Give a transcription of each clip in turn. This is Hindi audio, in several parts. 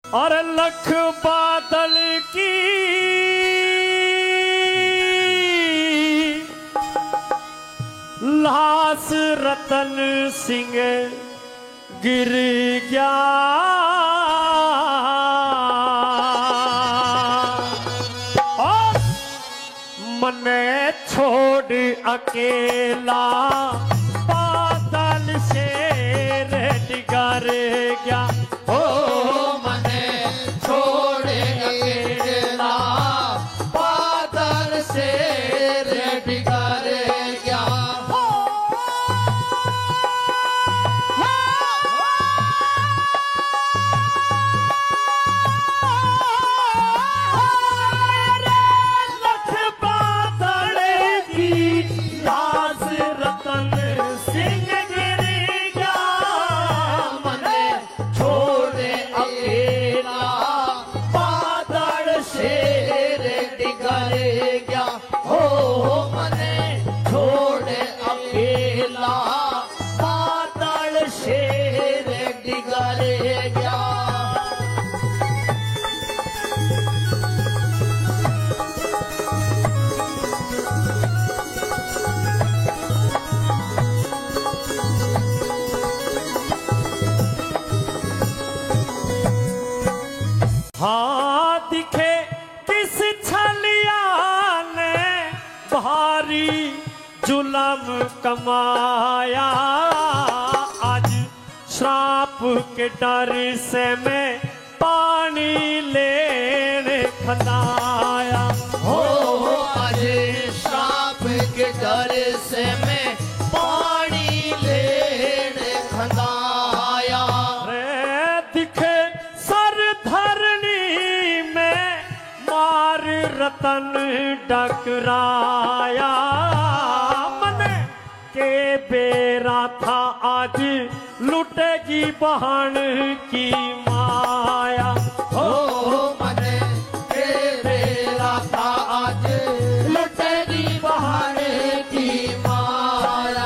और लख बादल की लाश रतन सिंह गिर गया। और मने छोड़ अकेला बादल से डिगर गया। ओ मने छोड़ अकेला बादल से डिगर गया। हाँ दिखे किस छलिया ने भारी जुलम कमाया। आज श्राप के डर से मैं पानी लेने खदाया। हो आज श्राप के डर से मैं पानी लेने खदाया। रे दिखे रतन टकराया। मन के बेरा था आज लुटेगी बहन की माया। हो मन के बेरा था आज लुटेगी बहन की माया।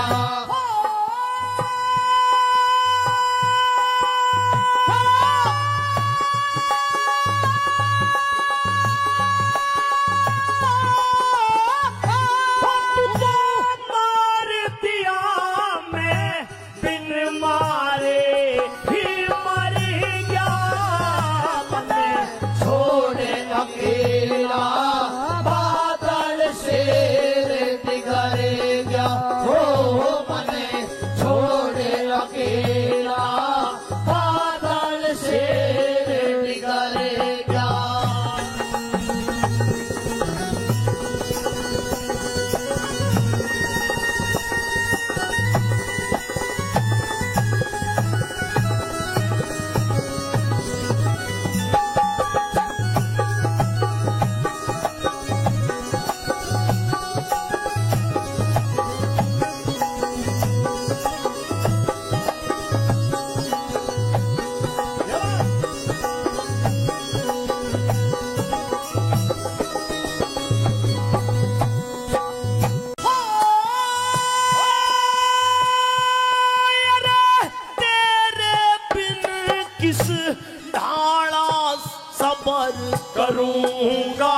करूंगा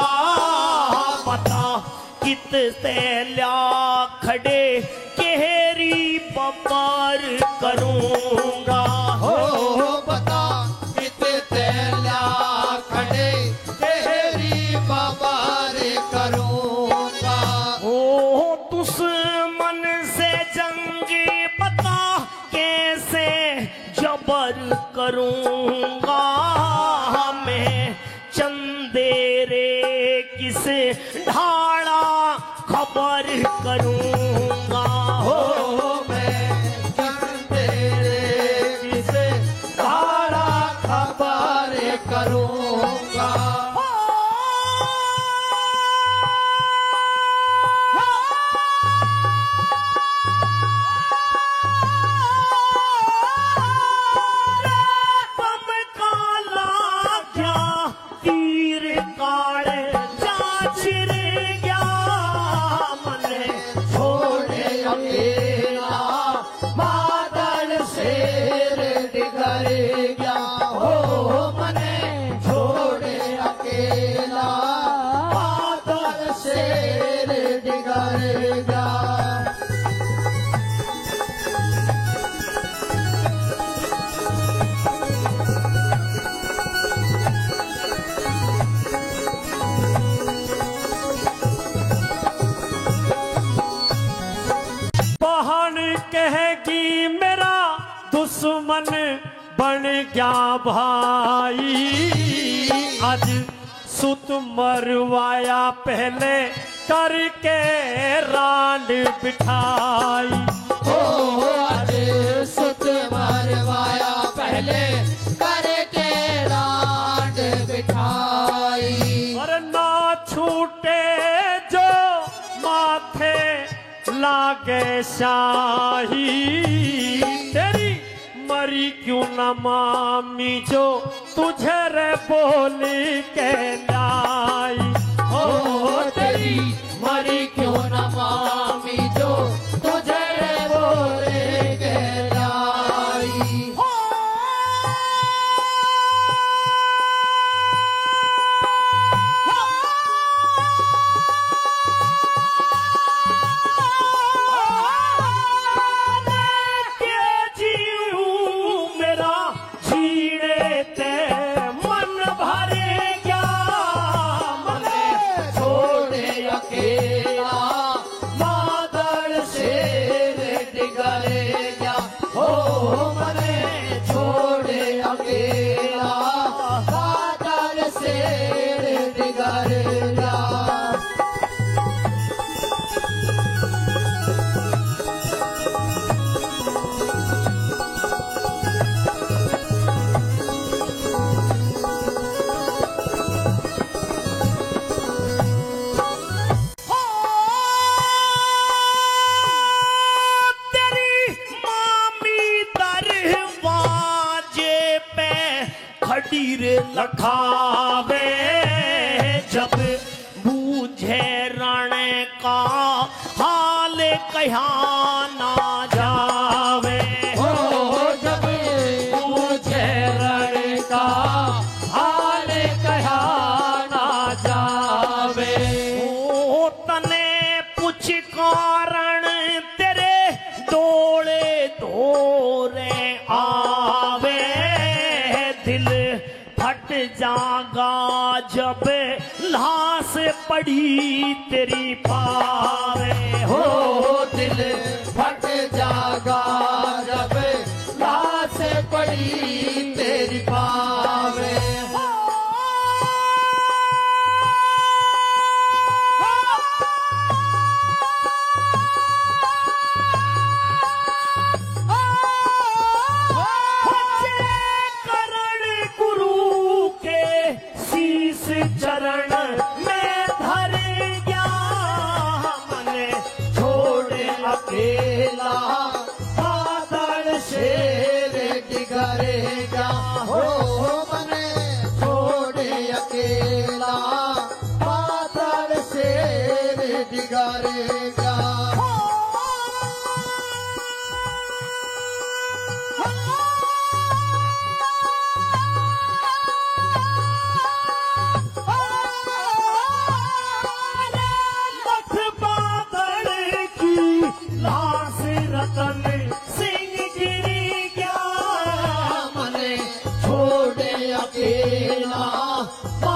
पता कितने ल्या खड़े केहरी बबार करूंगा। हो पता कितने ल्या खड़े केहरी बबार करूंगा। ओ दुश्मन से जंगी पता कैसे जबर करूंगा। मैं चंदेरे किसे ढाला खबर करूंगा। हो मैं चंदेरे किसे ढाला खबर करूंगा। बादल शेर डिगर गया। हो मने दुश्मन बन गया भाई, आज सुत मरवाया पहले करके रांड बिठाई। अरे सुत मरवाया पहले करके रांड बिठाई। और ना छूटे जो माथे लागे शाही, तेरी मरी क्यों न मामी जो तुझे रे बोली के लाई। तेरी मरी क्यों न मामी जो तुझे रे बोले के लाई। लखावे जब बूझे रण का हाल कहा ना जावे। जब बूझे रण का हाल कहा ना जावे। ओ तने पुछ कारण तेरे डोले धोरे आवे, दिल फट जागा जब लाश पड़ी तेरी पावे। दिल फट जागा जब लाश पड़ी तेरी पावे। चरण में धर गया मने छोड़े अकेला बादल शेर डिगरेगा। मने छोड़े अकेला बादल शेर डिगरेगा। लाश रतन सिंह गिरी गया मने छोड़े अकेला